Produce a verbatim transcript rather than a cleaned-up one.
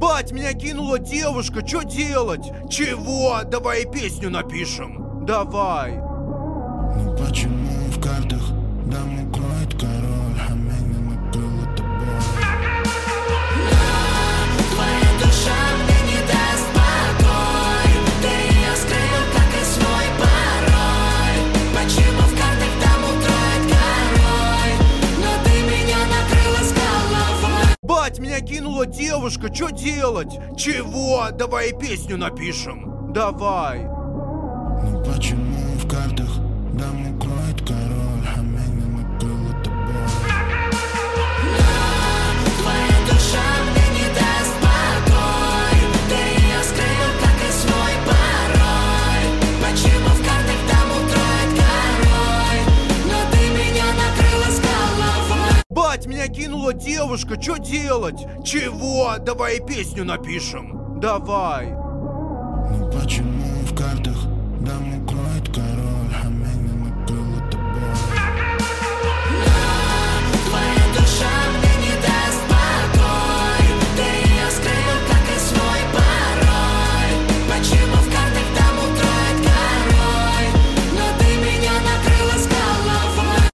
Бать, меня кинула девушка, что делать? Чего? Давай песню напишем. Давай. Ну почему в картах дам укроет король, а меня накрыла тобой? Твоя душа мне не даст покой. Ты ее скрыл, как и свой пароль. Почему в картах дам укроет король, но ты меня накрыла с головой? Бать, меня кинула девушка, что делать? Чего? Давай песню напишем. Давай. Ну почему в картах дам укроет король, а меня накрыла тобой? Твоя душа мне не даст покой. Ты ее скрыл, как и свой пароль. Почему в картах дам укроет король, но ты меня накрыла с головой? Бать, меня кинула девушка, что делать? Чего? Давай песню напишем. Давай. Ну почему в картах дам укроет король, а меня накрыла